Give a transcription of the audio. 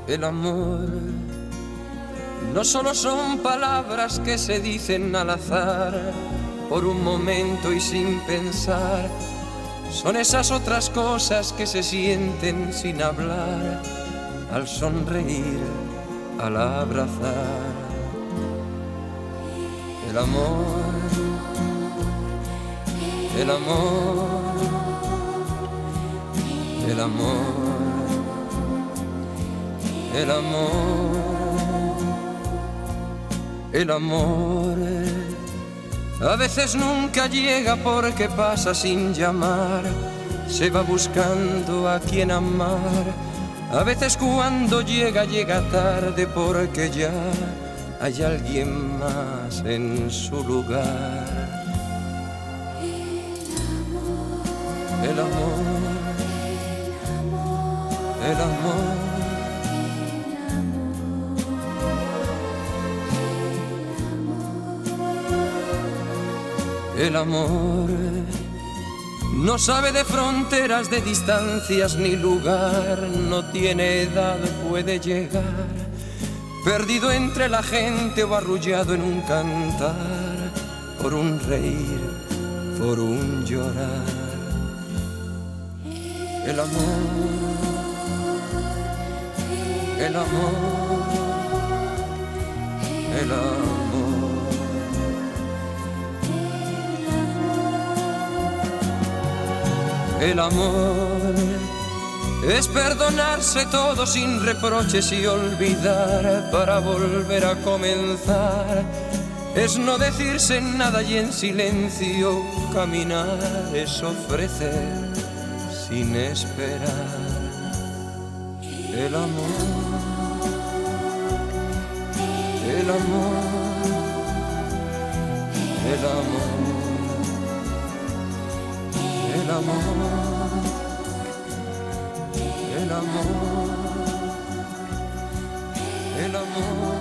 El amor no solo son palabras que se dicen al azar, por un momento y sin pensar. Son esas otras cosas que se sienten sin hablar, al sonreír, al abrazar. El amor, el amor, el amor, el amor, el amor. A veces nunca llega porque pasa sin llamar, se va buscando a quien amar. A veces cuando llega, llega tarde porque ya hay alguien más en su lugar. El amor, el amor, el amor no sabe de fronteras, de distancias ni lugar, no tiene edad, puede llegar, perdido entre la gente o arrullado en un cantar, por un reír, por un llorar. El amor, el amor, el amor. El amor es perdonarse todo sin reproches y olvidar para volver a comenzar. Es no decirse nada y en silencio caminar. Es ofrecer sin esperar. El amor, el amor, el amor. El amor, el amor, el amor.